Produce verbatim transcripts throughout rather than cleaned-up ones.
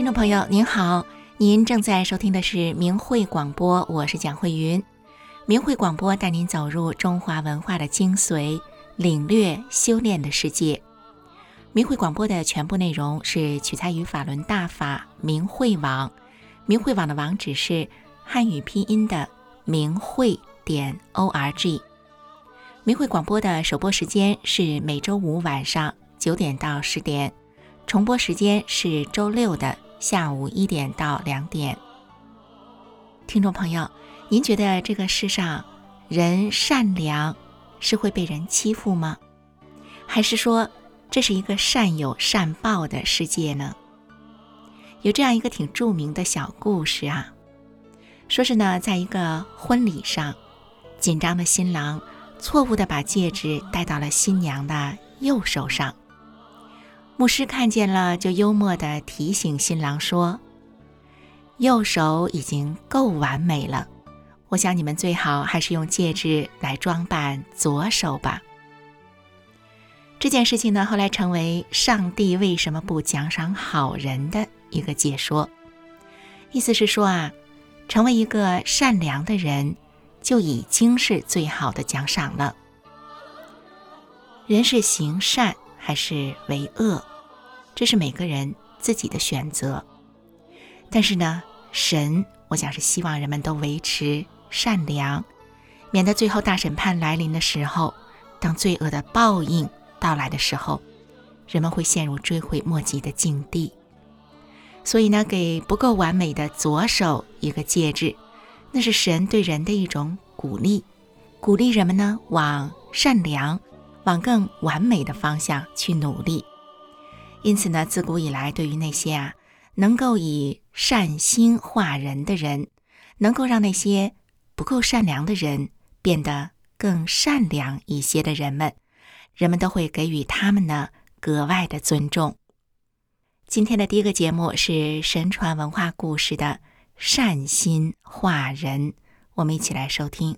听众朋友您好，您正在收听的是明慧广播，我是蒋慧云。明慧广播带您走入中华文化的精髓，领略修炼的世界。明慧广播的全部内容是取材于法轮大法明慧网，明慧网的网址是汉语拼音的明慧点 org。 明慧广播的首播时间是每周五晚上九点到十点，重播时间是周六的下午一点到两点。听众朋友，您觉得这个世上人善良是会被人欺负吗？还是说这是一个善有善报的世界呢？有这样一个挺著名的小故事啊，说是呢，在一个婚礼上，紧张的新郎错误地把戒指戴到了新娘的右手上。牧师看见了，就幽默地提醒新郎说，右手已经够完美了，我想你们最好还是用戒指来装扮左手吧。这件事情呢，后来成为上帝为什么不奖赏好人的一个解说。意思是说啊，成为一个善良的人就已经是最好的奖赏了。人是行善还是为恶，这是每个人自己的选择。但是呢，神我想是希望人们都维持善良，免得最后大审判来临的时候，当罪恶的报应到来的时候，人们会陷入追悔莫及的境地。所以呢，给不够完美的左手一个戒指，那是神对人的一种鼓励，鼓励人们呢往善良往更完美的方向去努力。因此呢，自古以来对于那些啊能够以善心化人的人，能够让那些不够善良的人变得更善良一些的人们，人们都会给予他们呢格外的尊重。今天的第一个节目是神传文化故事的善心化人，我们一起来收听。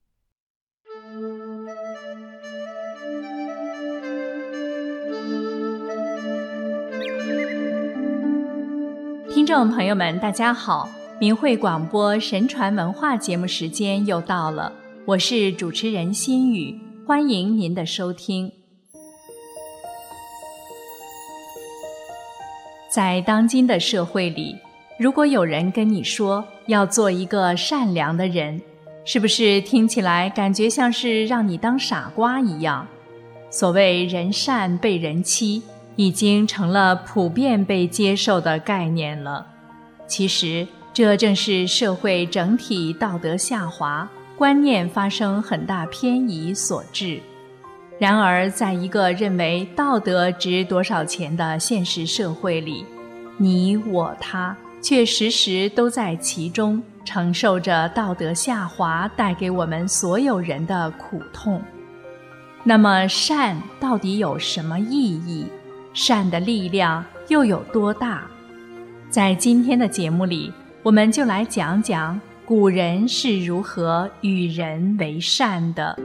听众朋友们大家好，明慧广播神传文化节目时间又到了，我是主持人心雨，欢迎您的收听。在当今的社会里，如果有人跟你说要做一个善良的人，是不是听起来感觉像是让你当傻瓜一样？所谓人善被人欺，已经成了普遍被接受的概念了。其实这正是社会整体道德下滑，观念发生很大偏移所致。然而在一个认为道德值多少钱的现实社会里，你我他却时时都在其中承受着道德下滑带给我们所有人的苦痛。那么善到底有什么意义？善的力量又有多大？在今天的节目里，我们就来讲讲古人是如何与人为善的。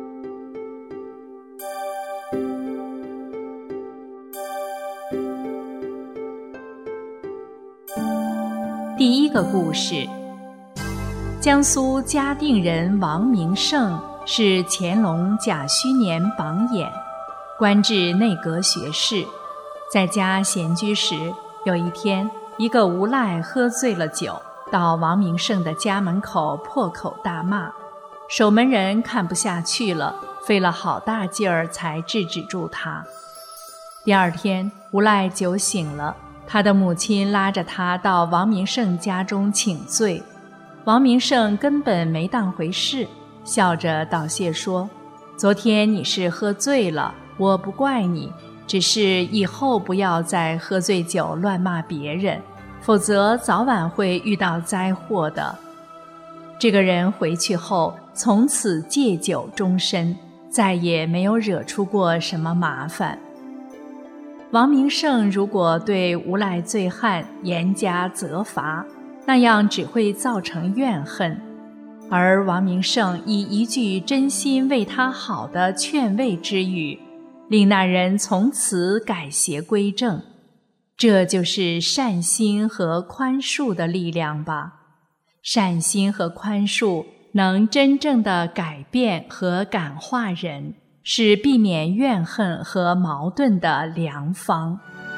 第一个故事，江苏嘉定人王明胜是乾隆甲戌年榜眼，官至内阁学士。在家闲居时，有一天，一个无赖喝醉了酒，到王明胜的家门口破口大骂，守门人看不下去了，费了好大劲儿才制止住他。第二天，无赖酒醒了，他的母亲拉着他到王明胜家中请罪。王明胜根本没当回事，笑着道谢说，昨天你是喝醉了，我不怪你，只是以后不要再喝醉酒乱骂别人，否则早晚会遇到灾祸的。这个人回去后，从此戒酒终身，再也没有惹出过什么麻烦。王明胜如果对无赖醉汉严加责罚，那样只会造成怨恨，而王明胜以一句真心为他好的劝慰之语，令那人从此改邪归正。 这就是善心和宽恕的力量吧。善心和宽恕能真正的改变和感化人，是避免怨恨和矛盾的良方。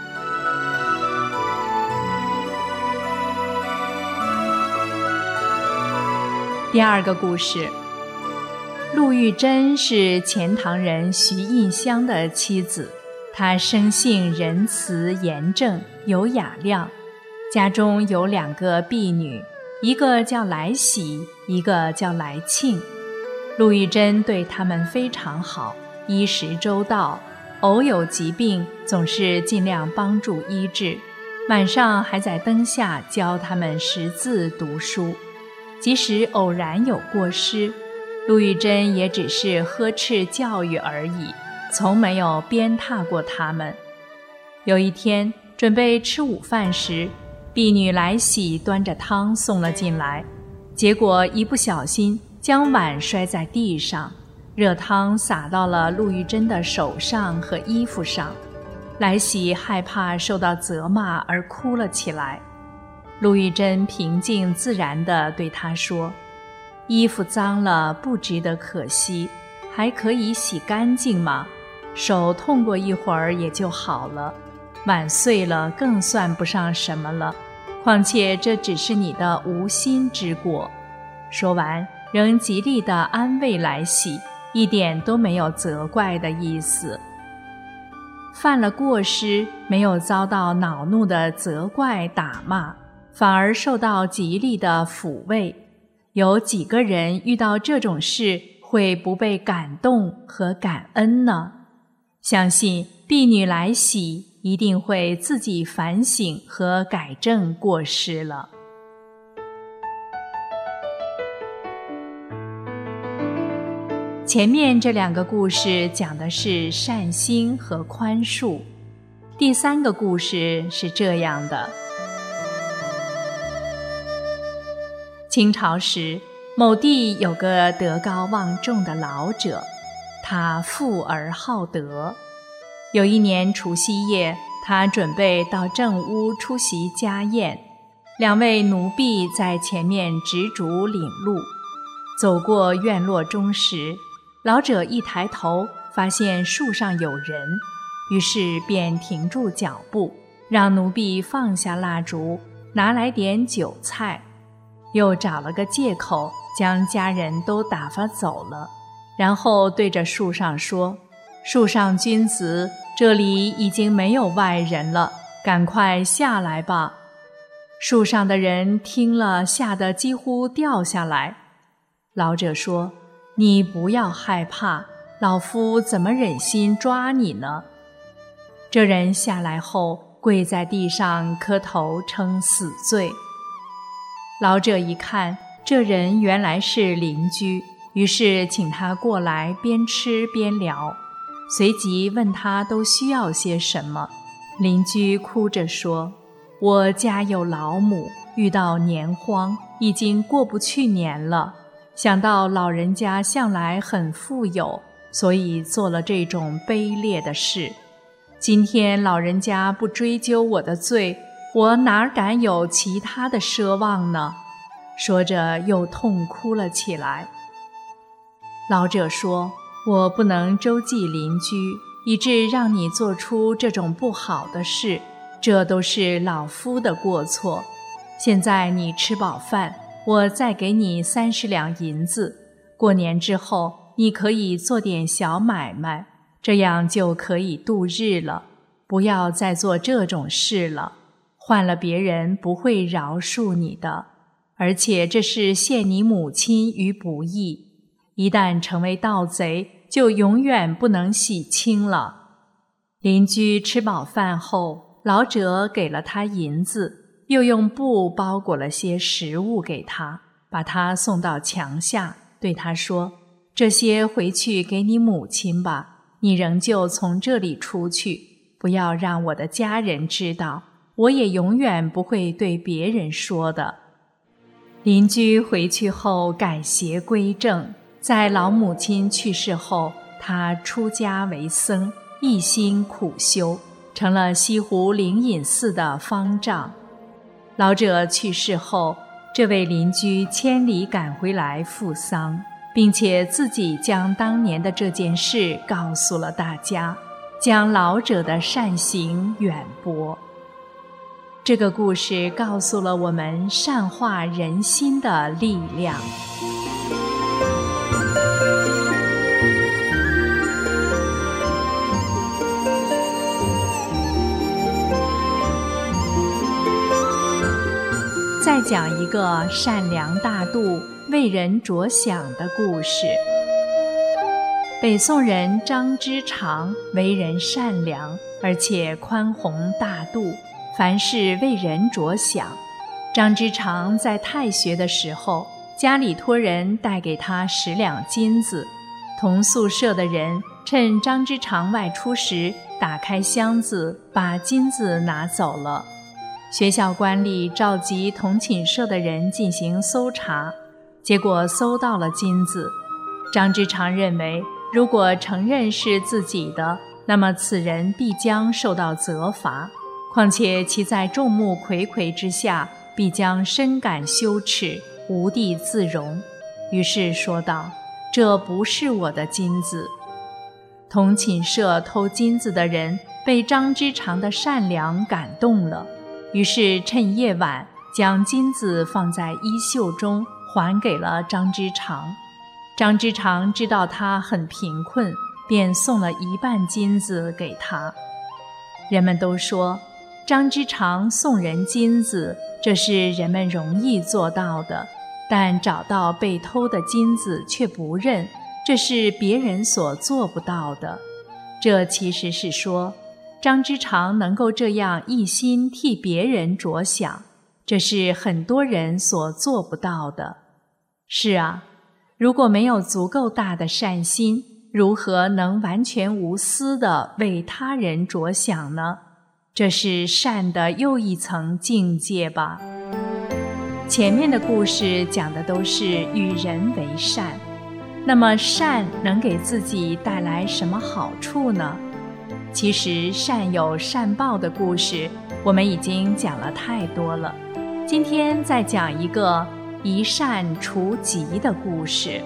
第二个故事，陆玉珍是钱塘人徐印香的妻子，她生性仁慈严正，有雅量，家中有两个婢女，一个叫来喜，一个叫来庆。陆玉珍对他们非常好，衣食周到，偶有疾病总是尽量帮助医治，晚上还在灯下教他们识字读书。即使偶然有过失，陆玉珍也只是呵斥教育而已，从没有鞭挞过他们。有一天准备吃午饭时，婢女来喜端着汤送了进来，结果一不小心将碗摔在地上，热汤洒到了陆玉珍的手上和衣服上。来喜害怕受到责骂而哭了起来。陆玉珍平静自然地对她说，衣服脏了不值得可惜，还可以洗干净吗？手痛过一会儿也就好了，碗碎了更算不上什么了，况且这只是你的无心之过。说完仍极力地安慰来喜，一点都没有责怪的意思。犯了过失，没有遭到恼怒的责怪打骂，反而受到极力的抚慰。有几个人遇到这种事会不被感动和感恩呢？相信婢女来喜一定会自己反省和改正过失了。前面这两个故事讲的是善心和宽恕，第三个故事是这样的。清朝时，某地有个德高望重的老者，他富而好德。有一年除夕夜，他准备到正屋出席家宴，两位奴婢在前面执烛领路。走过院落中时，老者一抬头发现树上有人，于是便停住脚步，让奴婢放下蜡烛，拿来点酒菜，又找了个借口将家人都打发走了，然后对着树上说，树上君子，这里已经没有外人了，赶快下来吧。树上的人听了，吓得几乎掉下来。老者说，你不要害怕，老夫怎么忍心抓你呢？这人下来后跪在地上磕头称死罪。老者一看，这人原来是邻居，于是请他过来边吃边聊，随即问他都需要些什么。邻居哭着说，我家有老母，遇到年荒，已经过不去年了，想到老人家向来很富有，所以做了这种卑劣的事。今天老人家不追究我的罪，我哪敢有其他的奢望呢？说着又痛哭了起来。老者说，我不能周济邻居，以致让你做出这种不好的事，这都是老夫的过错。现在你吃饱饭，我再给你三十两银子，过年之后你可以做点小买卖，这样就可以度日了，不要再做这种事了，换了别人不会饶恕你的，而且这是陷你母亲于不义，一旦成为盗贼，就永远不能洗清了。邻居吃饱饭后，老者给了他银子，又用布包裹了些食物给他，把他送到墙下，对他说，这些回去给你母亲吧，你仍旧从这里出去，不要让我的家人知道，我也永远不会对别人说的。邻居回去后改邪归正，在老母亲去世后，他出家为僧，一心苦修， 成了西湖灵隐寺的方丈。老者去世后，这位邻居千里赶回来赴丧，并且自己将当年的这件事告诉了大家，将老者的善行远播。这个故事告诉了我们善化人心的力量。再讲一个善良大度、为人着想的故事。北宋人张之常为人善良，而且宽宏大度，凡事为人着想。张之常在太学的时候，家里托人带给他十两金子，同宿舍的人趁张之常外出时，打开箱子，把金子拿走了。学校官吏召集同寝舍的人进行搜查，结果搜到了金子。张之常认为，如果承认是自己的，那么此人必将受到责罚，况且其在众目睽睽之下，必将深感羞耻，无地自容。于是说道：“这不是我的金子。”同寝舍偷金子的人被张之常的善良感动了，于是趁夜晚将金子放在衣袖中，还给了张之常。张之常知道他很贫困，便送了一半金子给他。人们都说，张之常送人金子，这是人们容易做到的，但找到被偷的金子却不认，这是别人所做不到的。这其实是说，张之常能够这样一心替别人着想，这是很多人所做不到的。是啊，如果没有足够大的善心，如何能完全无私地为他人着想呢？这是善的又一层境界吧。前面的故事讲的都是与人为善，那么善能给自己带来什么好处呢？其实善有善报的故事我们已经讲了太多了，今天再讲一个一善除疾的故事。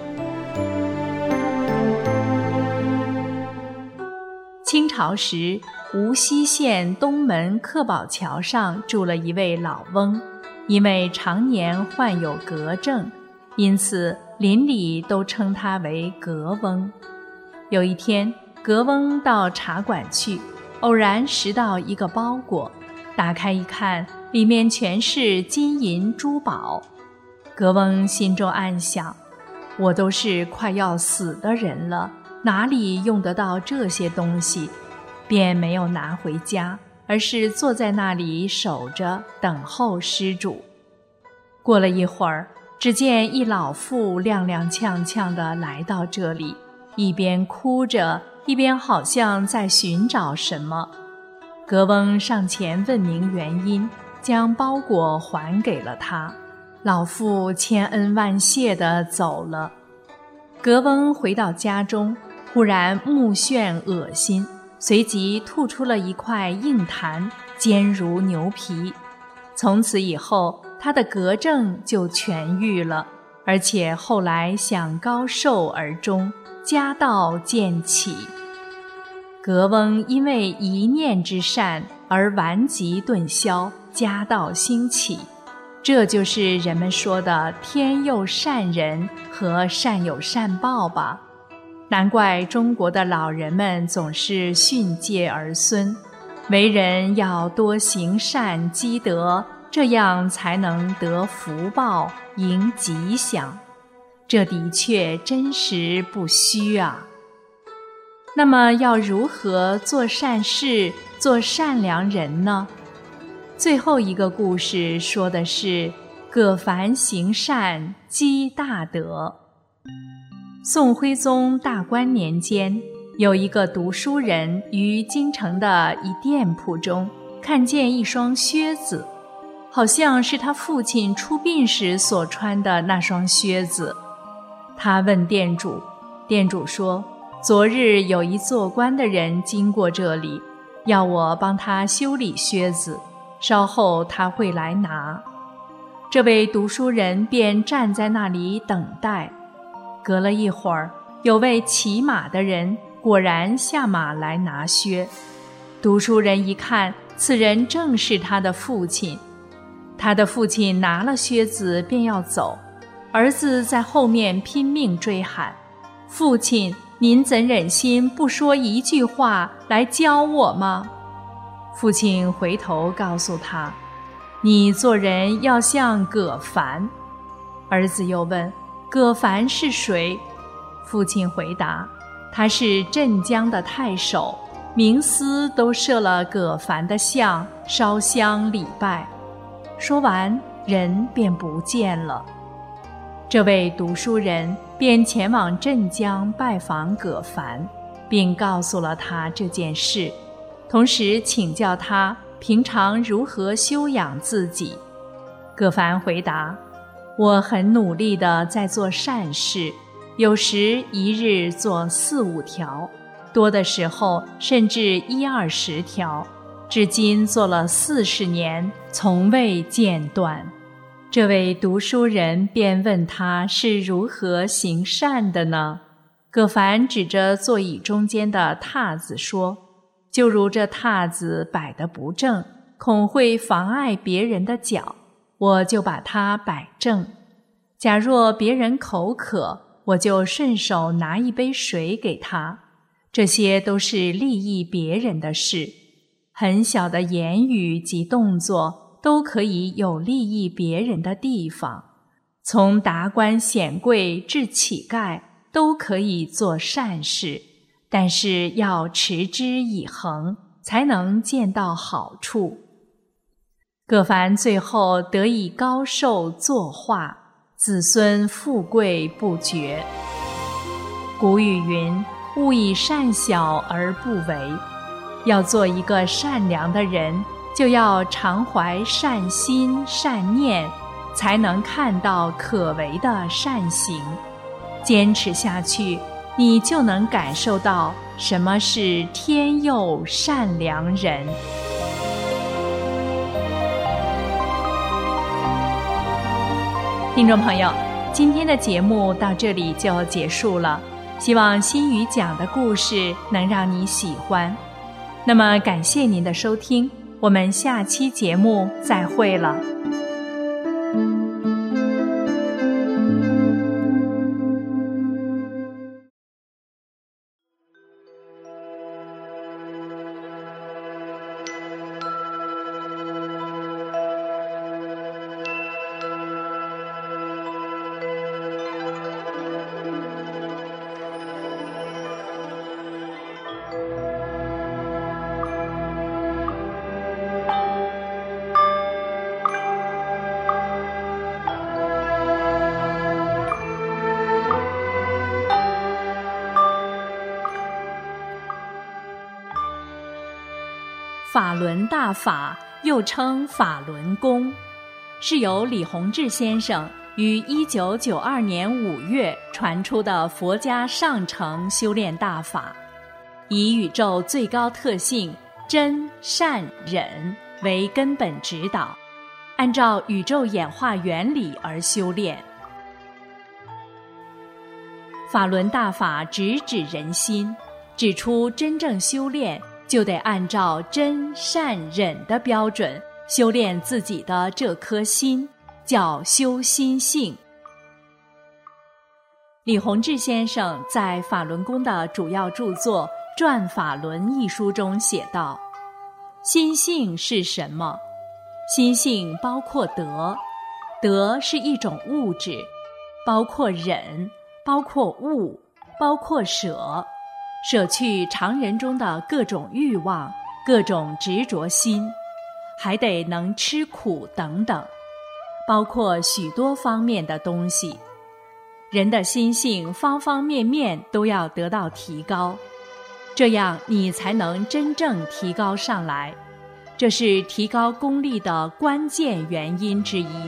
清朝时，无锡县东门克宝桥上住了一位老翁，因为常年患有嗝症，因此邻里都称他为嗝翁。有一天，嗝翁到茶馆去，偶然拾到一个包裹，打开一看，里面全是金银珠宝。嗝翁心中暗想，我都是快要死的人了，哪里用得到这些东西？便没有拿回家，而是坐在那里守着，等候施主。过了一会儿，只见一老妇踉踉跄跄地来到这里，一边哭着，一边好像在寻找什么。嗝翁上前问明原因，将包裹还给了他。老妇千恩万谢地走了。嗝翁回到家中，忽然目眩恶心，随即吐出了一块硬痰，坚如牛皮。从此以后，他的嗝症就痊愈了，而且后来享高寿而终，家道渐起。嗝翁因为一念之善而顽疾顿消，家道兴起，这就是人们说的天佑善人和善有善报吧。难怪中国的老人们总是训诫儿孙，为人要多行善积德，这样才能得福报，迎吉祥。这的确真实不虚啊。那么要如何做善事，做善良人呢？最后一个故事说的是葛凡行善积大德。宋徽宗大观年间，有一个读书人于京城的一店铺中看见一双靴子，好像是他父亲出殡时所穿的那双靴子。他问店主，店主说，昨日有一做官的人经过这里， 要我帮他修理靴子，稍后他会来拿。这位读书人便站在那里等待。隔了一会儿，有位骑马的人果然下马来拿靴。读书人一看，此人正是他的父亲。他的父亲拿了靴子便要走，儿子在后面拼命追喊：父亲，您怎忍心不说一句话来教我吗？父亲回头告诉他：你做人要像葛凡。儿子又问：葛凡是谁？父亲回答：他是镇江的太守，冥司都设了葛凡的像，烧香礼拜。说完，人便不见了。这位读书人便前往镇江拜访葛凡，并告诉了他这件事，同时请教他平常如何修养自己。葛凡回答：我很努力地在做善事，有时一日做四五条，多的时候甚至一二十条，至今做了四十年，从未间断。这位读书人便问他是如何行善的呢？葛凡指着座椅中间的榻子说：就如这榻子摆得不正，恐会妨碍别人的脚，我就把它摆正。假若别人口渴，我就顺手拿一杯水给他。这些都是利益别人的事，很小的言语及动作都可以有利益别人的地方，从达官显贵至乞丐都可以做善事，但是要持之以恒，才能见到好处。葛凡最后得以高寿作画，子孙富贵不绝。古语云：勿以善小而不为。要做一个善良的人，就要常怀善心善念，才能看到可为的善行。坚持下去，你就能感受到什么是天佑善良人。听众朋友，今天的节目到这里就结束了，希望心语讲的故事能让你喜欢。那么感谢您的收听，我们下期节目再会了。法轮大法又称法轮功，是由李洪志先生于一九九二年五月传出的佛家上乘修炼大法，以宇宙最高特性真善忍为根本指导，按照宇宙演化原理而修炼。法轮大法直指人心，指出真正修炼就得按照真善忍的标准修炼自己的这颗心，叫修心性。李洪志先生在法轮功的主要著作《转法轮》一书中写道：心性是什么？心性包括德，德是一种物质，包括忍，包括悟，包括舍，舍去常人中的各种欲望，各种执着心，还得能吃苦等等，包括许多方面的东西。人的心性方方面面都要得到提高，这样你才能真正提高上来，这是提高功力的关键原因之一。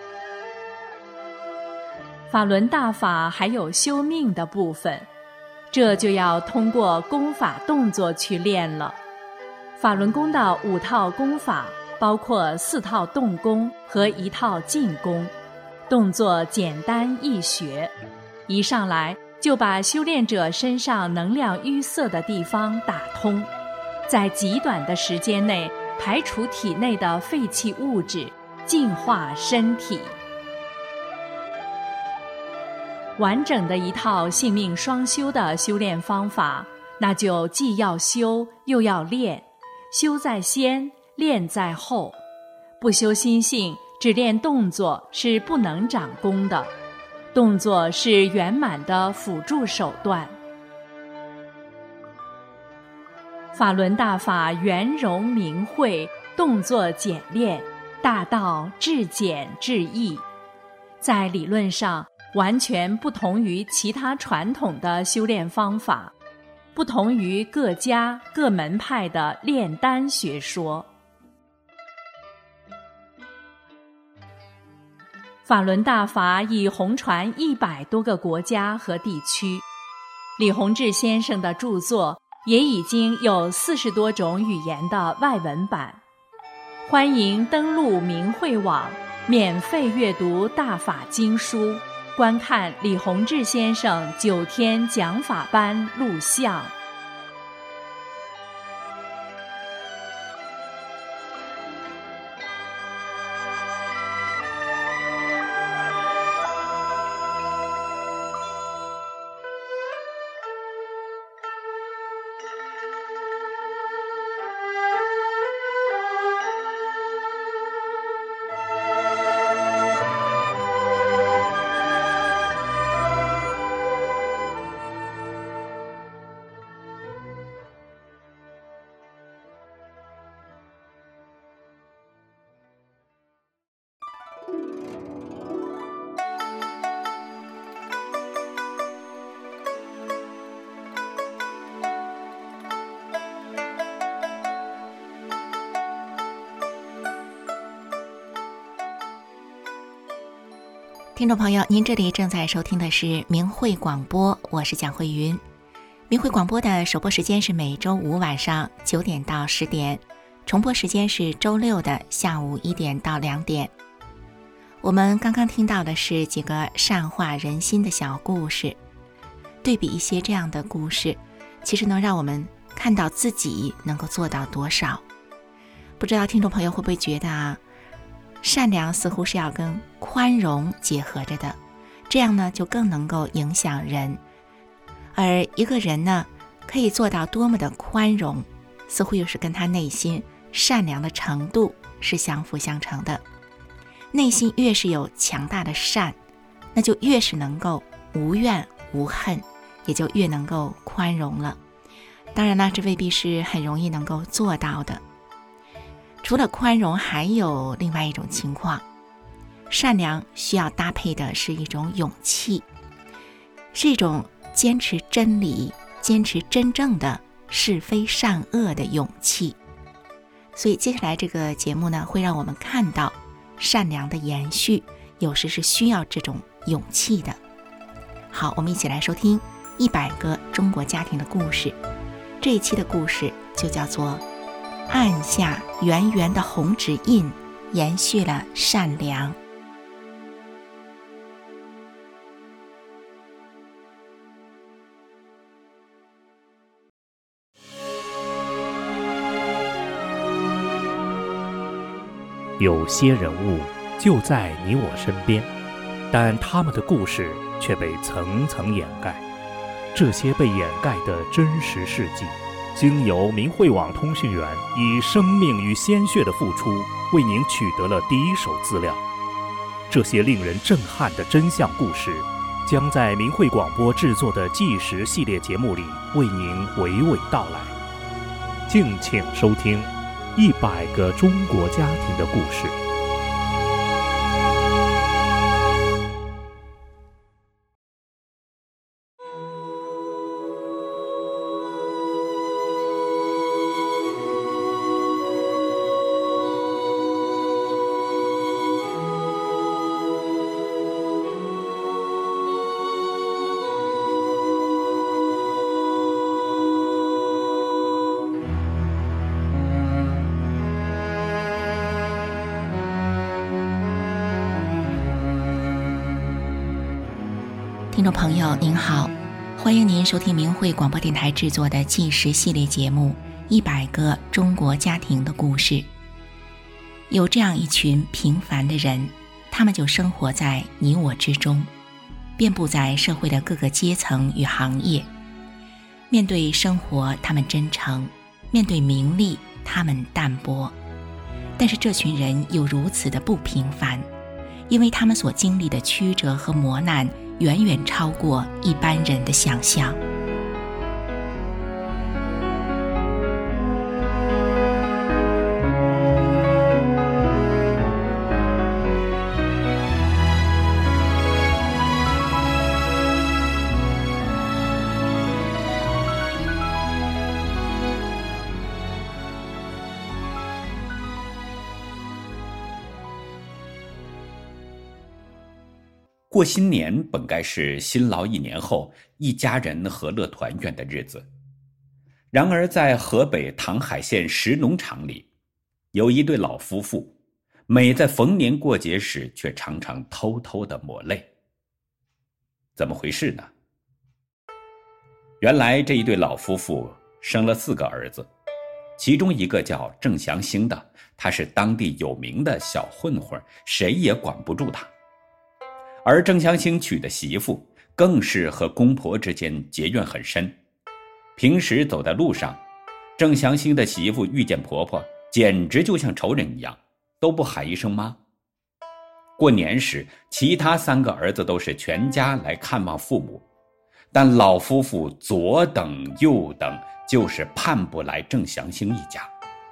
法轮大法还有修命的部分， 这就要通过功法动作去练了。法轮功的五套功法包括四套动功和一套静功，动作简单易学，一上来就把修炼者身上能量淤塞的地方打通，在极短的时间内排除体内的废弃物质，净化身体。完整的一套性命双修的修炼方法，那就既要修又要练，修在先，练在后。不修心性，只练动作是不能长功的，动作是圆满的辅助手段。法轮大法圆融明慧，动作简练，大道至简至易，在理论上完全不同于其他传统的修炼方法，不同于各家各门派的炼丹学说。法轮大法已红传一百多个国家和地区，李洪志先生的著作也已经有四十多种语言的外文版。欢迎登录明慧网，免费阅读大法经书，观看李洪志先生九天讲法班录像。 听众朋友，您这里正在收听的是明慧广播，我是蒋慧云。明慧广播的首播时间是每周五晚上九点到十点，重播时间是周六的下午一点到两点。我们刚刚听到的是几个善化人心的小故事，对比一些这样的故事，其实能让我们看到自己能够做到多少。不知道听众朋友会不会觉得啊，善良似乎是要跟宽容结合着的，这样呢就更能够影响人。而一个人呢可以做到多么的宽容，似乎又是跟他内心善良的程度是相辅相成的。内心越是有强大的善，那就越是能够无怨无恨，也就越能够宽容了。当然了，这未必是很容易能够做到的。除了宽容，还有另外一种情况，善良需要搭配的是一种勇气，是一种坚持真理、坚持真正的是非善恶的勇气。所以接下来这个节目呢，会让我们看到善良的延续有时是需要这种勇气的。好，我们一起来收听一百个中国家庭的故事。这一期的故事就叫做按下圆圆的红指印，延续了善良。 有些人物就在你我身边，但他们的故事却被层层掩盖。这些被掩盖的真实事迹，经由明慧网通讯员以生命与鲜血的付出，为您取得了第一手资料。这些令人震撼的真相故事，将在明慧广播制作的纪实系列节目里为您娓娓道来。敬请收听一百个中国家庭的故事。 听众朋友您好，欢迎您收听明慧广播电台制作的纪实系列节目《一百个中国家庭的故事》。有这样一群平凡的人，他们就生活在你我之中，遍布在社会的各个阶层与行业。面对生活他们真诚，面对名利他们淡薄。但是这群人又如此的不平凡，因为他们所经历的曲折和磨难远远超过一般人的想象。 过新年本该是辛劳一年后一家人和乐团圆的日子，然而在河北唐海县石农场里，有一对老夫妇，每在逢年过节时却常常偷偷地抹泪。怎么回事呢？原来这一对老夫妇生了四个儿子，其中一个叫郑祥兴的，他是当地有名的小混混，谁也管不住他。而郑祥兴娶的媳妇更是和公婆之间结怨很深，平时走在路上，郑祥兴的媳妇遇见婆婆简直就像仇人一样，都不喊一声妈。过年时，其他三个儿子都是全家来看望父母，但老夫妇左等右等，就是盼不来郑祥兴一家。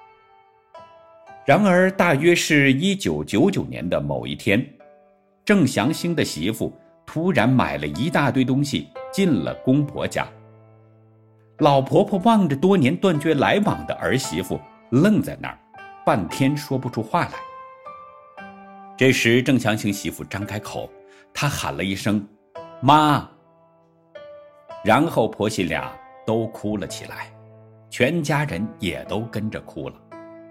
然而大约是一九九九年的某一天，郑祥兴的媳妇突然买了一大堆东西进了公婆家。老婆婆望着多年断绝来往的儿媳妇，愣在那儿，半天说不出话来。这时郑祥兴媳妇张开口，她喊了一声妈，然后婆媳俩都哭了起来，全家人也都跟着哭了。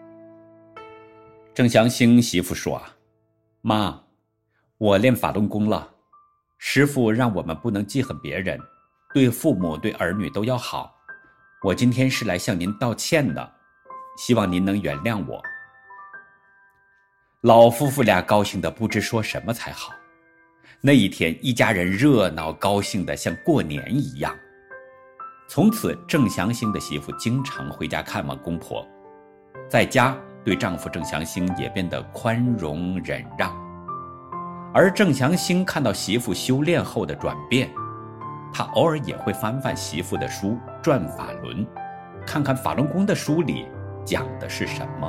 郑祥兴媳妇说啊，妈，我练法轮功了，师父让我们不能记恨别人，对父母对儿女都要好，我今天是来向您道歉的，希望您能原谅我。老夫妇俩高兴得不知说什么才好。那一天一家人热闹高兴得像过年一样。从此郑祥兴的媳妇经常回家看望公婆，在家对丈夫郑祥兴也变得宽容忍让。而郑祥兴看到媳妇修炼后的转变，他偶尔也会翻翻媳妇的书《转法轮》，看看法轮功的书里讲的是什么。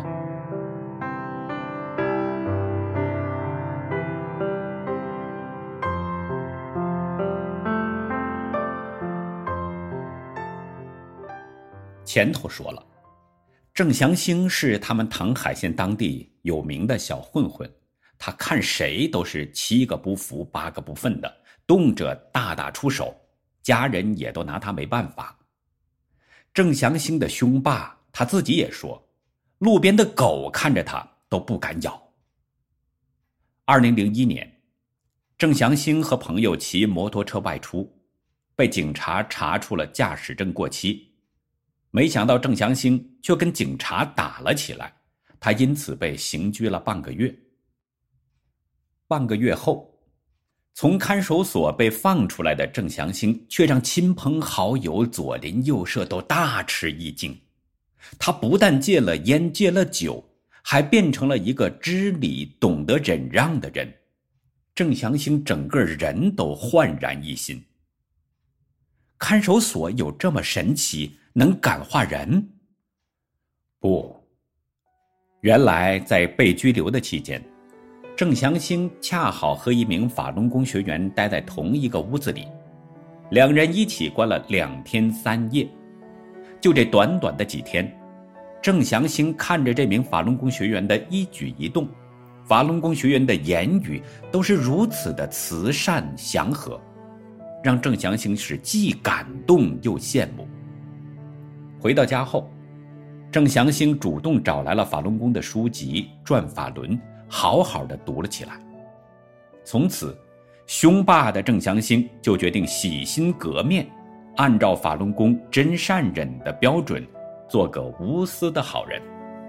前头说了，郑祥兴是他们唐海县当地有名的小混混，他看谁都是七个不服八个不忿的，动辄大打出手，家人也都拿他没办法。郑祥兴的凶霸他自己也说，路边的狗看着他都不敢咬。二零零一年，郑祥兴和朋友骑摩托车外出，被警察查出了驾驶证过期，没想到郑祥兴却跟警察打了起来，他因此被刑拘了半个月。半个月后，从看守所被放出来的郑祥兴却让亲朋好友左邻右舍都大吃一惊。他不但戒了烟戒了酒，还变成了一个知理懂得忍让的人。郑祥兴整个人都焕然一新。看守所有这么神奇，能感化人？不，原来在被拘留的期间，郑祥兴恰好和一名法轮功学员待在同一个屋子里，两人一起关了两天三夜。就这短短的几天，郑祥兴看着这名法轮功学员的一举一动，法轮功学员的言语都是如此的慈善祥和，让郑祥兴是既感动又羡慕。回到家后，郑祥兴主动找来了法轮功的书籍《转法轮》，好好的读了起来。从此凶霸的郑祥兴就决定洗心革面，按照法轮功真善忍的标准，做个无私的好人。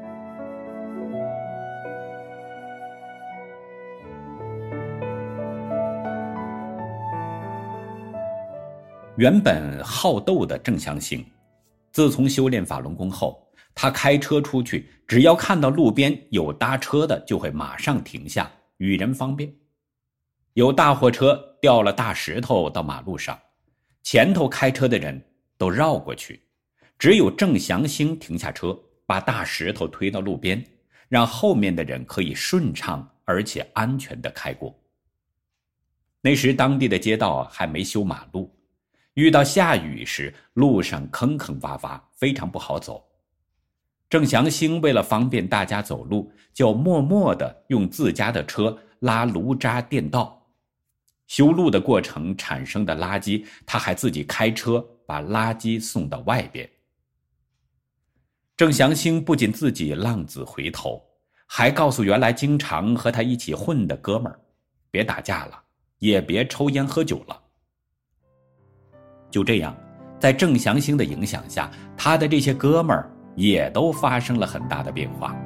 原本好斗的郑祥兴，自从修炼法轮功后，他开车出去，只要看到路边有搭车的，就会马上停下，与人方便。有大货车掉了大石头到马路上，前头开车的人都绕过去，只有郑祥兴停下车，把大石头推到路边，让后面的人可以顺畅而且安全地开过。那时当地的街道还没修马路，遇到下雨时，路上坑坑洼洼，非常不好走。郑祥兴为了方便大家走路，就默默地用自家的车拉炉渣垫道。修路的过程产生的垃圾，他还自己开车把垃圾送到外边。郑祥兴不仅自己浪子回头，还告诉原来经常和他一起混的哥们儿，别打架了，也别抽烟喝酒了。就这样，在郑祥兴的影响下，他的这些哥们儿也都发生了很大的变化。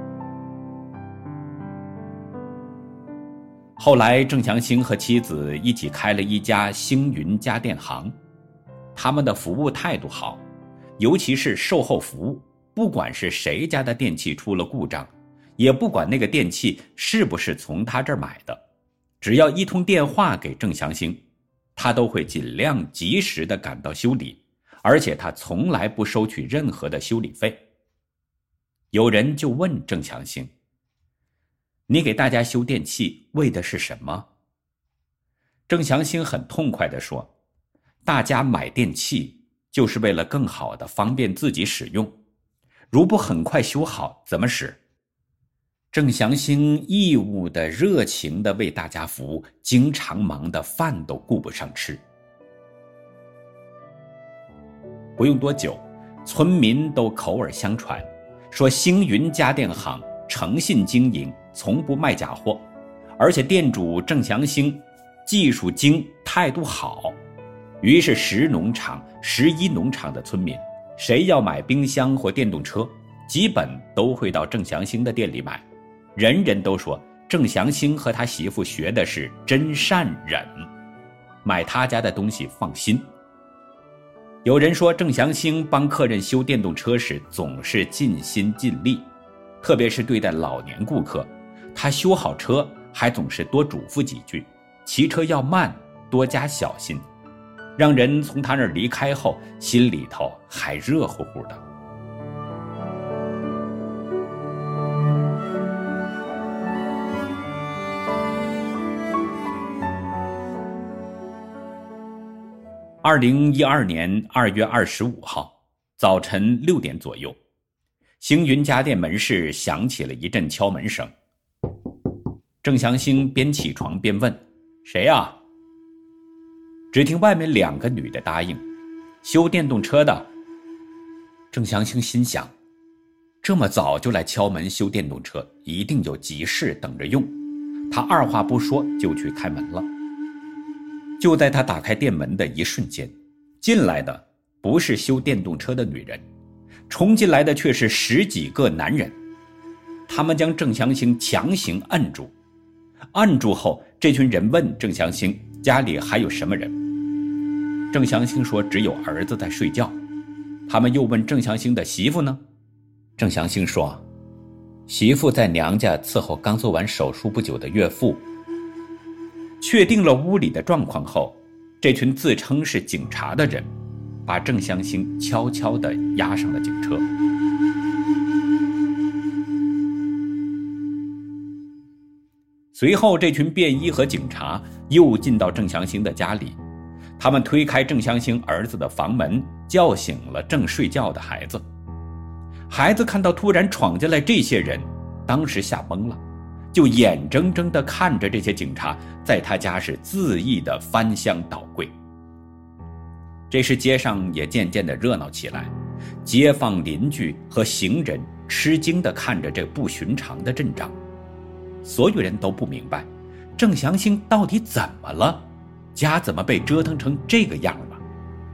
后来郑祥兴和妻子一起开了一家星云家电行，他们的服务态度好，尤其是售后服务，不管是谁家的电器出了故障，也不管那个电器是不是从他这儿买的，只要一通电话给郑祥兴，他都会尽量及时地赶到修理，而且他从来不收取任何的修理费。有人就问郑祥兴，你给大家修电器为的是什么？郑祥兴很痛快地说，大家买电器就是为了更好地方便自己使用，如不很快修好怎么使？郑祥兴义务的、热情的为大家服务，经常忙得饭都顾不上吃。不用多久，村民都口耳相传，说星云家电行诚信经营，从不卖假货，而且店主郑祥兴技术精，态度好。于是十农场、十一农场的村民，谁要买冰箱或电动车，基本都会到郑祥兴的店里买。人人都说郑祥兴和他媳妇学的是真善忍，买他家的东西放心。有人说郑祥兴帮客人修电动车时总是尽心尽力，特别是对待老年顾客，他修好车还总是多嘱咐几句，骑车要慢，多加小心，让人从他那儿离开后心里头还热乎乎的。二零一二年二月二十五号早晨六点左右，星云家电门市响起了一阵敲门声。郑祥兴边起床边问：“谁呀？”只听外面两个女的答应：“修电动车的。”郑祥兴心想，这么早就来敲门修电动车，一定有急事等着用。他二话不说就去开门了。就在他打开店门的一瞬间，进来的不是修电动车的女人，冲进来的却是十几个男人。他们将郑祥兴强行按住，按住后，这群人问郑祥兴家里还有什么人。郑祥兴说只有儿子在睡觉。他们又问郑祥兴的媳妇呢？郑祥兴说，媳妇在娘家伺候刚做完手术不久的岳父。确定了屋里的状况后，这群自称是警察的人把郑祥兴悄悄地押上了警车。随后这群便衣和警察又进到郑祥兴的家里，他们推开郑祥兴儿子的房门，叫醒了正睡觉的孩子。孩子看到突然闯进来这些人，当时吓懵了，就眼睁睁地看着这些警察在他家是恣意地翻箱倒柜。这时街上也渐渐地热闹起来，街坊邻居和行人吃惊地看着这不寻常的阵仗。所有人都不明白， 郑祥兴到底怎么了？家怎么被折腾成这个样了？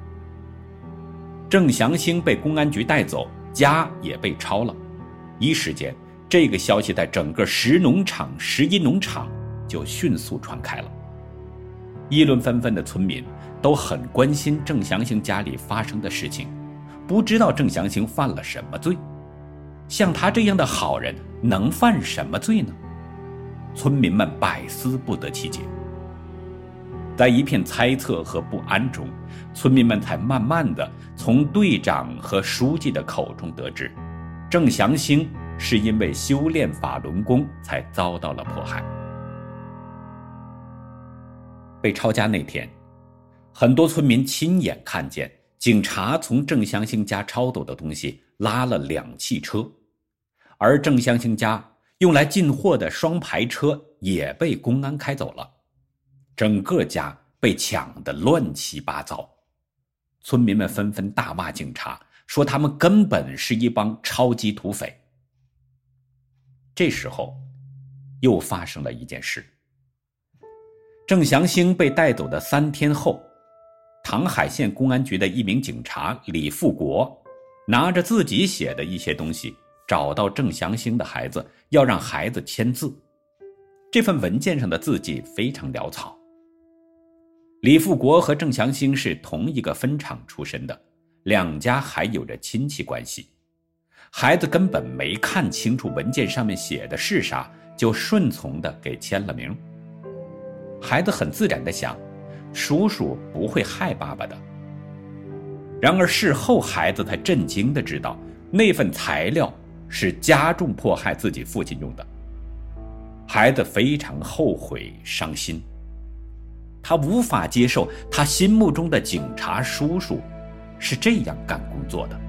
郑祥兴被公安局带走，家也被抄了。一时间，这个消息在整个石农场、石一农场就迅速传开了。议论纷纷的村民都很关心郑祥兴家里发生的事情，不知道郑祥兴犯了什么罪。像他这样的好人能犯什么罪呢？村民们百思不得其解。在一片猜测和不安中，村民们才慢慢地从队长和书记的口中得知，郑祥兴是因为修炼法轮功才遭到了迫害。被抄家那天，很多村民亲眼看见警察从郑祥兴家抄走的东西拉了两汽车，而郑祥兴家用来进货的双排车也被公安开走了，整个家被抢得乱七八糟。村民们纷纷大骂警察，说他们根本是一帮超级土匪。这时候又发生了一件事。郑祥兴被带走的三天后，唐海县公安局的一名警察李富国拿着自己写的一些东西找到郑祥兴的孩子，要让孩子签字。这份文件上的字迹非常潦草。李富国和郑祥兴是同一个分厂出身的，两家还有着亲戚关系。孩子根本没看清楚文件上面写的是啥，就顺从地给签了名。孩子很自然地想，叔叔不会害爸爸的。然而事后孩子才震惊地知道，那份材料是加重迫害自己父亲用的。孩子非常后悔伤心，他无法接受他心目中的警察叔叔是这样干工作的。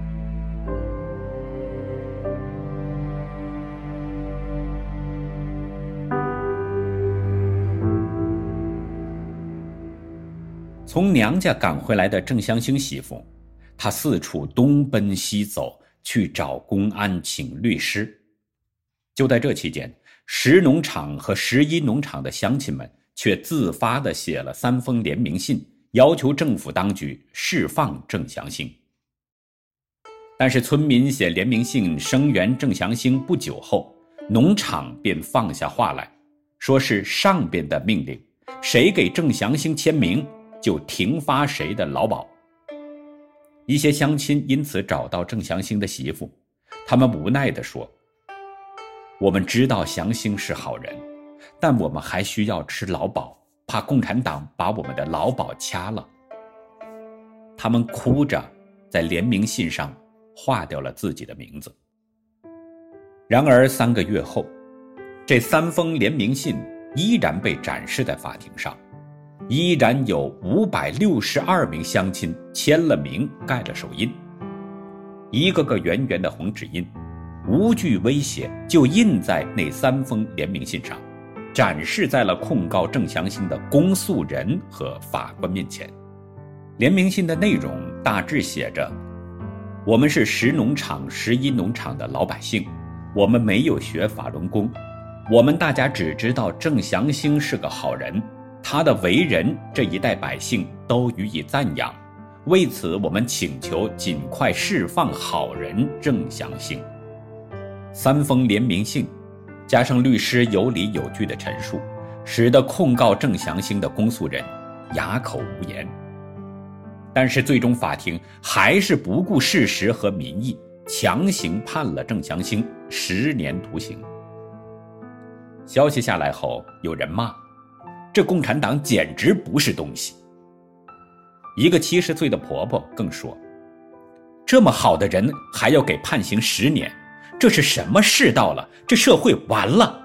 从娘家赶回来的郑祥兴媳妇，她四处东奔西走，去找公安请律师。就在这期间，石农场和石一农场的乡亲们却自发地写了三封联名信，要求政府当局释放郑祥兴。但是村民写联名信声援郑祥兴不久后，农场便放下话来，说是上边的命令，谁给郑祥兴签名就停发谁的劳保。一些乡亲因此找到郑祥兴的媳妇，他们无奈地说，我们知道祥兴是好人，但我们还需要吃劳保，怕共产党把我们的劳保掐了。他们哭着在联名信上划掉了自己的名字。然而三个月后，这三封联名信依然被展示在法庭上，依然有五百六十二名乡亲签了名，盖了手印，一个个圆圆的红指印，无惧威胁就印在那三封联名信上，展示在了控告郑祥兴的公诉人和法官面前。联名信的内容大致写着，我们是石农场、石一农场的老百姓，我们没有学法轮功，我们大家只知道郑祥兴是个好人，他的为人这一代百姓都予以赞扬，为此我们请求尽快释放好人郑祥兴。三封联名信加上律师有理有据的陈述，使得控告郑祥兴的公诉人哑口无言。但是最终法庭还是不顾事实和民意，强行判了郑祥兴十年徒刑。消息下来后，有人骂，这共产党简直不是东西。一个七十岁的婆婆更说，这么好的人还要给判刑十年，这是什么世道了？这社会完了。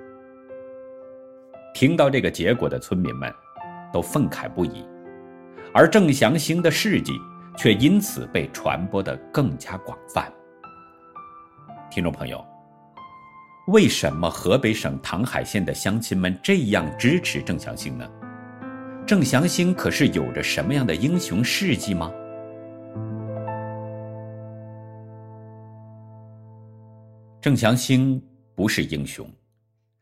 听到这个结果的村民们都愤慨不已，而郑祥兴的事迹却因此被传播得更加广泛。听众朋友，为什么河北省唐海县的乡亲们这样支持郑祥兴呢？郑祥兴可是有着什么样的英雄事迹吗？郑祥兴不是英雄，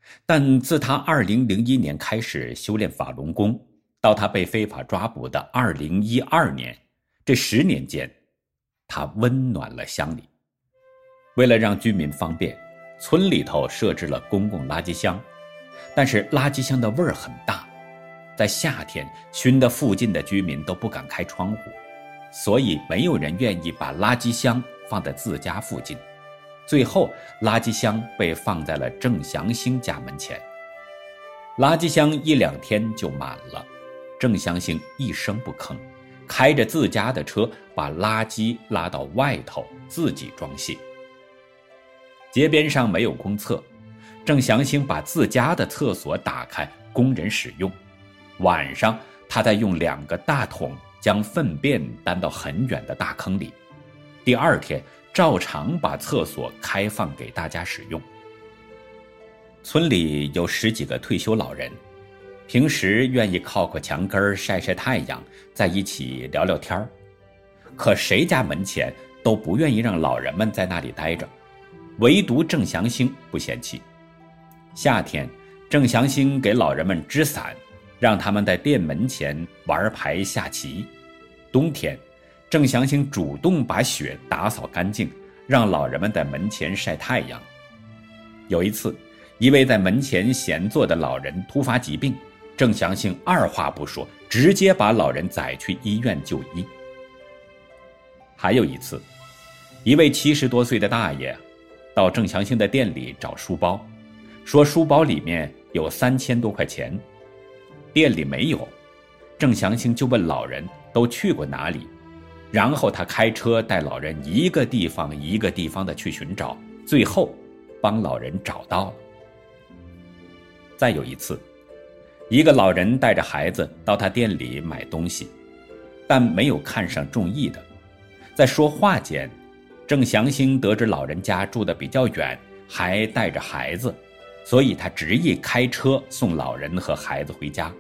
但自他二零零一年开始修炼法轮功，到他被非法抓捕的二零一二年，这十年间，他温暖了乡里。为了让居民方便，村里头设置了公共垃圾箱，但是垃圾箱的味儿很大，在夏天熏得附近的居民都不敢开窗户，所以没有人愿意把垃圾箱放在自家附近。最后垃圾箱被放在了郑祥兴家门前。垃圾箱一两天就满了，郑祥兴一声不吭，开着自家的车把垃圾拉到外头自己装卸。街边上没有公厕，郑祥兴把自家的厕所打开供人使用，晚上他再用两个大桶将粪便担到很远的大坑里，第二天照常把厕所开放给大家使用。村里有十几个退休老人，平时愿意靠靠墙根晒晒太阳，在一起聊聊天，可谁家门前都不愿意让老人们在那里待着，唯独郑祥兴不嫌弃。夏天，郑祥兴给老人们支伞，让他们在店门前玩牌下棋。冬天，郑祥兴主动把雪打扫干净，让老人们在门前晒太阳。有一次，一位在门前闲坐的老人突发疾病，郑祥兴二话不说，直接把老人载去医院就医。还有一次，一位七十多岁的大爷到郑祥兴的店里找书包，说书包里面有三千多块钱，店里没有。郑祥兴就问老人都去过哪里，然后他开车带老人一个地方一个地方的去寻找，最后帮老人找到了。再有一次，一个老人带着孩子到他店里买东西，但没有看上中意的。在说话间，郑祥兴得知老人家住得比较远，还带着孩子，所以他执意开车送老人和孩子回家。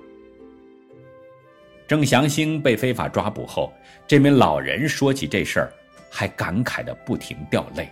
郑祥兴被非法抓捕后，这名老人说起这事儿，还感慨得不停掉泪。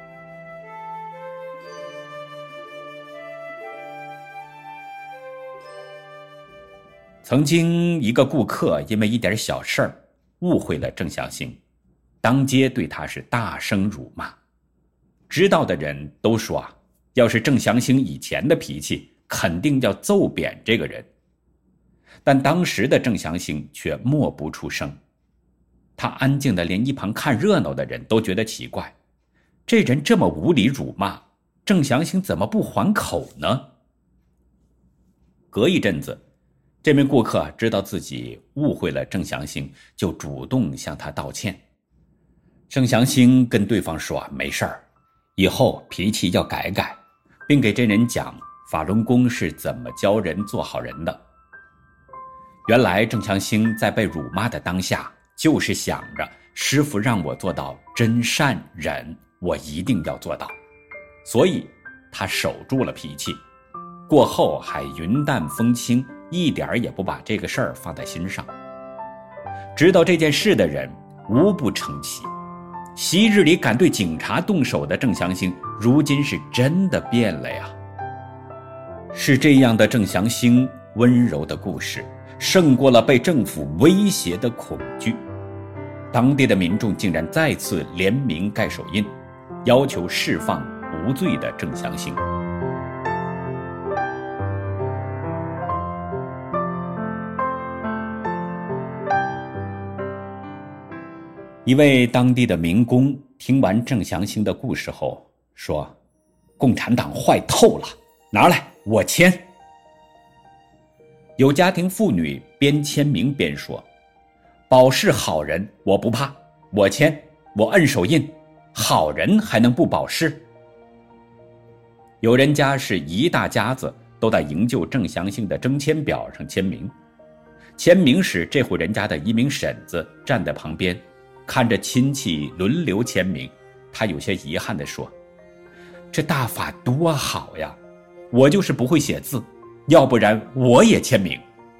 曾经一个顾客因为一点小事儿误会了郑祥兴，当街对他是大声辱骂。知道的人都说啊，要是郑祥兴以前的脾气，肯定要揍扁这个人。但当时的郑祥兴却默不出声，他安静的连一旁看热闹的人都觉得奇怪，这人这么无理辱骂，郑祥兴怎么不还口呢？隔一阵子，这名顾客知道自己误会了郑祥兴，就主动向他道歉。郑祥兴跟对方说没事儿，以后脾气要改改，并给这人讲法轮功是怎么教人做好人的。原来郑祥兴在被辱骂的当下，就是想着师父让我做到真善忍，我一定要做到，所以他守住了脾气，过后还云淡风轻，一点也不把这个事儿放在心上。知道这件事的人无不称奇，昔日里敢对警察动手的郑祥兴，如今是真的变了呀。是这样的郑祥兴温柔的故事，胜过了被政府威胁的恐惧。当地的民众竟然再次联名盖手印，要求释放无罪的郑祥兴。一位当地的民工听完郑祥兴的故事后说，共产党坏透了，拿来我签。有家庭妇女边签名边说，保释好人我不怕，我签，我摁手印，好人还能不保释？有人家是一大家子都在营救郑祥兴的征签表上签名，签名时这户人家的一名婶子站在旁边，看着亲戚轮流签名，他有些遗憾地说，这大法多好呀，我就是不会写字，要不然我也签名。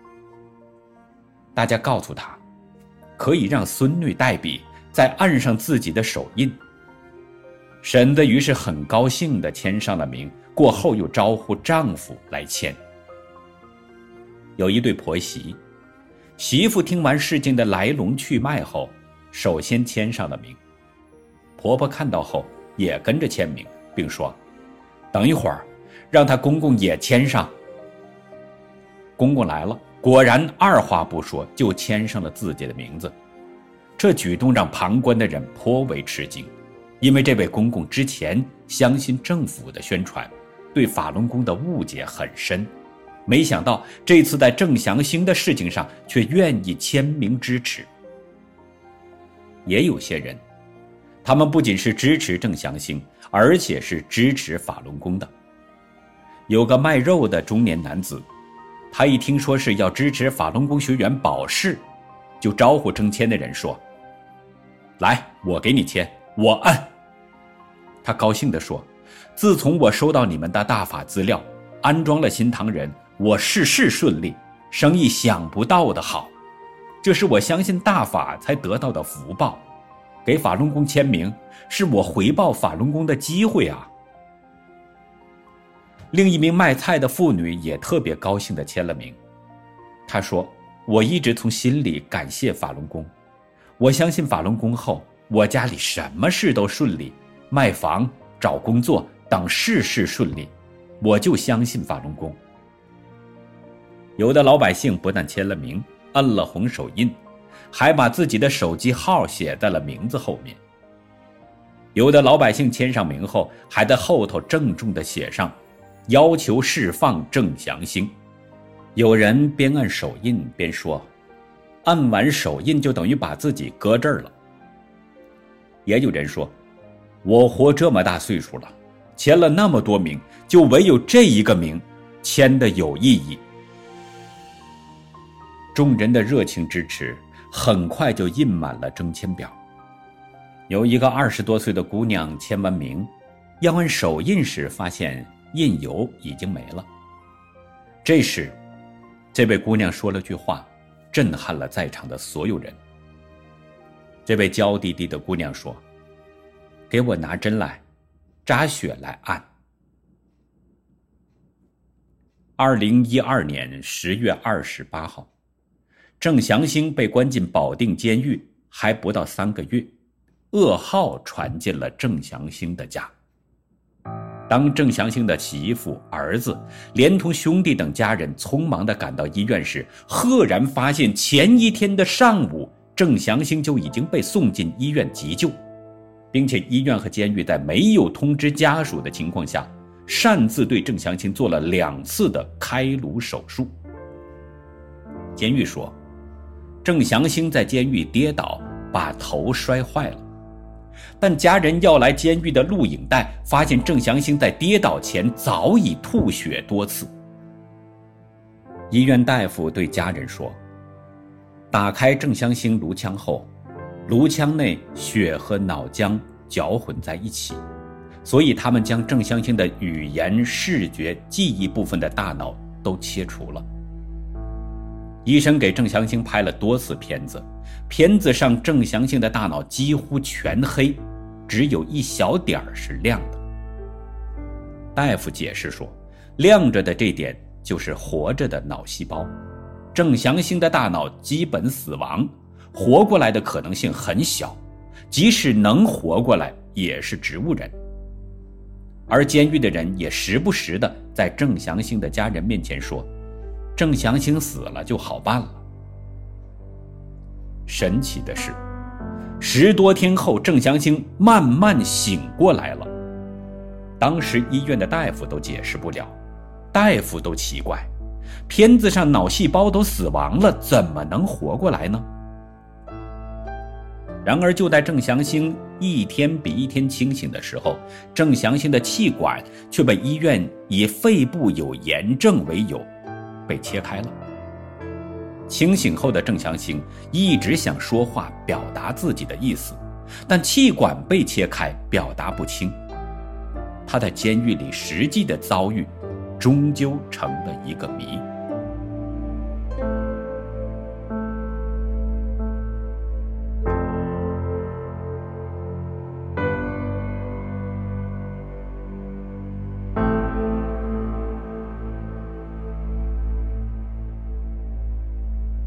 大家告诉他，可以让孙女代笔，再按上自己的手印。婶子于是很高兴地签上了名， 过后又招呼丈夫来签。有一对婆媳，媳妇听完事情的来龙去脉后，首先签上了名。婆婆看到后也跟着签名，并说：“等一会儿，让她公公也签上。”公公来了，果然二话不说就签上了自己的名字。这举动让旁观的人颇为吃惊，因为这位公公之前相信政府的宣传，对法轮功的误解很深，没想到这次在郑祥兴的事情上却愿意签名支持。也有些人，他们不仅是支持郑祥兴，而且是支持法轮功的。有个卖肉的中年男子，他一听说是要支持法轮功学员保释，就招呼征签的人说：“来，我给你签，我按。”他高兴地说：“自从我收到你们的大法资料，安装了新唐人，我事事顺利，生意想不到的好，这是我相信大法才得到的福报。给法轮功签名，是我回报法轮功的机会啊。”另一名卖菜的妇女也特别高兴地签了名。她说：“我一直从心里感谢法轮功，我相信法轮功后，我家里什么事都顺利，卖房、找工作等事事顺利，我就相信法轮功。”有的老百姓不但签了名，摁了红手印，还把自己的手机号写在了名字后面。有的老百姓签上名后，还在后头郑重地写上要求释放郑祥兴。有人边按手印边说：“按完手印就等于把自己搁这儿了。”也有人说：“我活这么大岁数了，签了那么多名，就唯有这一个名签的有意义。”众人的热情支持很快就印满了征签表。有一个二十多岁的姑娘签完名，要按手印时发现印油已经没了。这时，这位姑娘说了句话，震撼了在场的所有人。这位娇滴滴的姑娘说：“给我拿针来，扎血来按。”二零一二年十月二十八号，郑祥兴被关进保定监狱还不到三个月，噩耗传进了郑祥兴的家。当郑祥兴的媳妇、儿子连同兄弟等家人匆忙地赶到医院时，赫然发现前一天的上午，郑祥兴就已经被送进医院急救，并且医院和监狱在没有通知家属的情况下，擅自对郑祥兴做了两次的开颅手术。监狱说，郑祥兴在监狱跌倒，把头摔坏了。但家人要来监狱的录影带，发现郑祥兴在跌倒前早已吐血多次。医院大夫对家人说，打开郑祥兴颅腔后，颅腔内血和脑浆搅混在一起，所以他们将郑祥兴的语言、视觉、记忆部分的大脑都切除了。医生给郑祥兴拍了多次片子，片子上郑祥兴的大脑几乎全黑，只有一小点是亮的。大夫解释说，亮着的这点就是活着的脑细胞，郑祥兴的大脑基本死亡，活过来的可能性很小，即使能活过来也是植物人。而监狱的人也时不时地在郑祥兴的家人面前说，郑祥兴死了就好办了。神奇的是，十多天后，郑祥兴慢慢醒过来了。当时医院的大夫都解释不了，大夫都奇怪，片子上脑细胞都死亡了，怎么能活过来呢？然而就在郑祥兴一天比一天清醒的时候，郑祥兴的气管却被医院以肺部有炎症为由被切开了。清醒后的郑祥兴一直想说话表达自己的意思，但气管被切开表达不清。他在监狱里实际的遭遇终究成了一个谜。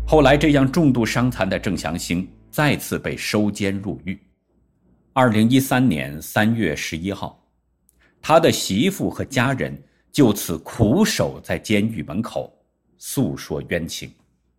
后来这样重度伤残的郑祥兴再次被收监入狱。二零一三年三月十一号，他的媳妇和家人就此苦守在监狱门口，诉说冤情。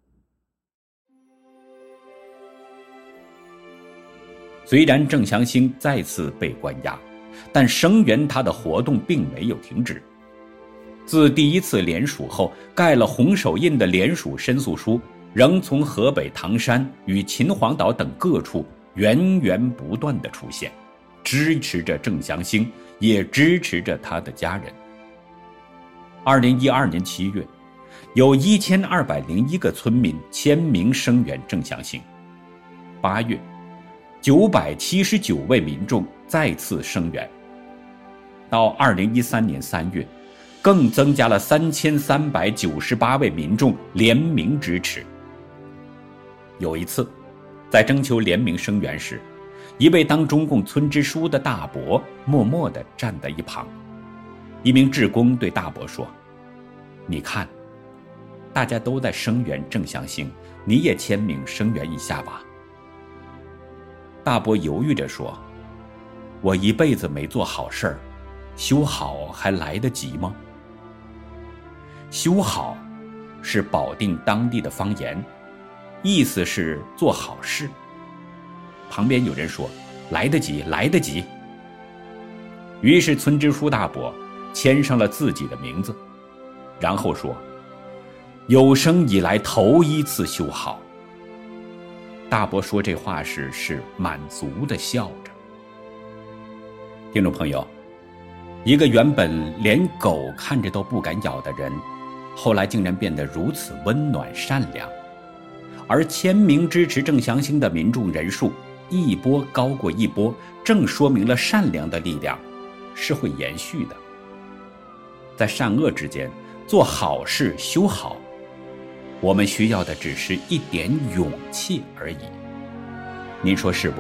虽然郑祥兴再次被关押，但声援他的活动并没有停止。自第一次联署后，盖了红手印的联署申诉书仍从河北唐山与秦皇岛等各处源源不断地出现，支持着郑祥兴，也支持着他的家人。二零一二年七月，有一千二百零一个村民签名声援郑祥兴。八月，九百七十九位民众再次声援。到二零一三年三月，更增加了三千三百九十八位民众联名支持。有一次，在征求联名声援时，一位当中共村支书的大伯默默地站在一旁。一名志工对大伯说：“你看，大家都在声援郑祥兴，你也签名声援一下吧。”大伯犹豫着说：“我一辈子没做好事儿，修好还来得及吗？”修好是保定当地的方言，意思是做好事。旁边有人说：“来得及，来得及。”于是村支书大伯签上了自己的名字，然后说：“有生以来头一次修好。”大伯说这话时是满足地笑着。听众朋友，一个原本连狗看着都不敢咬的人，后来竟然变得如此温暖善良，而签名支持郑祥兴的民众人数一波高过一波，正说明了善良的力量是会延续的。在善恶之间做好事修好，我们需要的只是一点勇气而已。您说是不？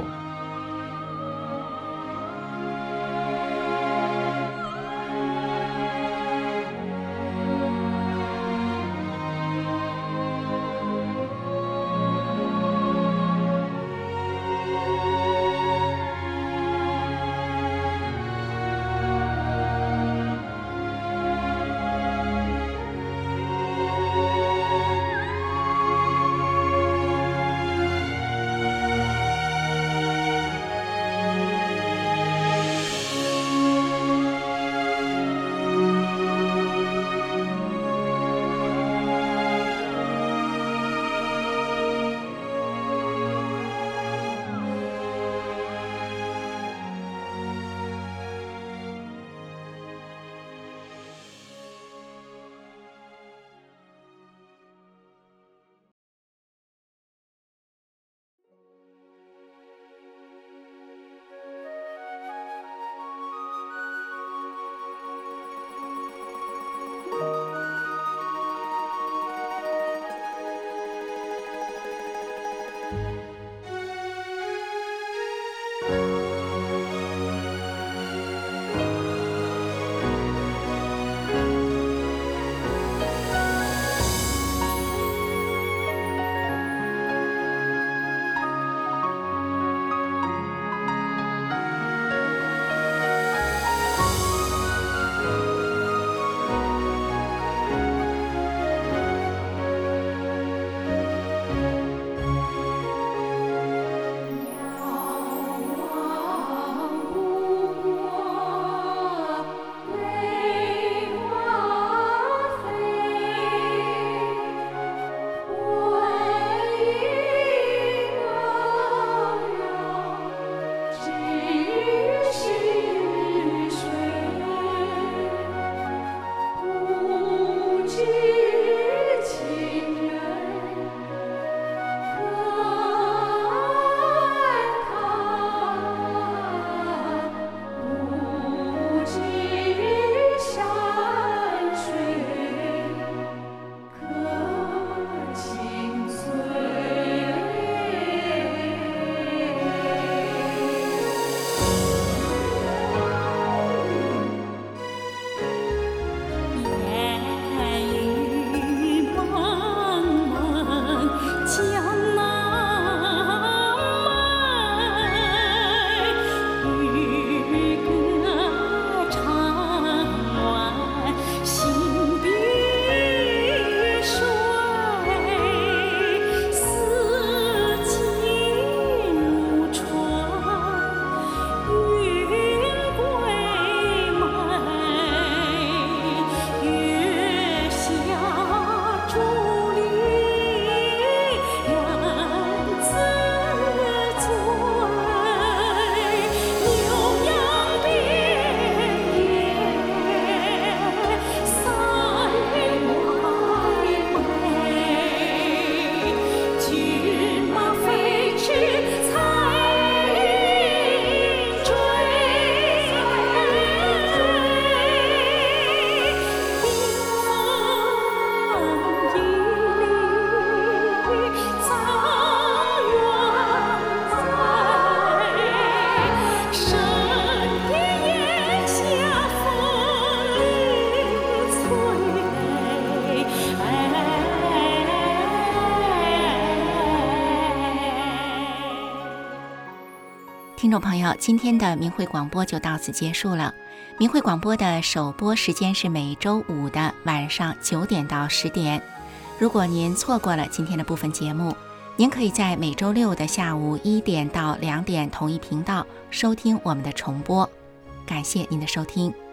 听众朋友，今天的明慧广播就到此结束了。明慧广播的首播时间是每周五的晚上九点到十点。如果您错过了今天的部分节目，您可以在每周六的下午一点到两点同一频道收听我们的重播。感谢您的收听。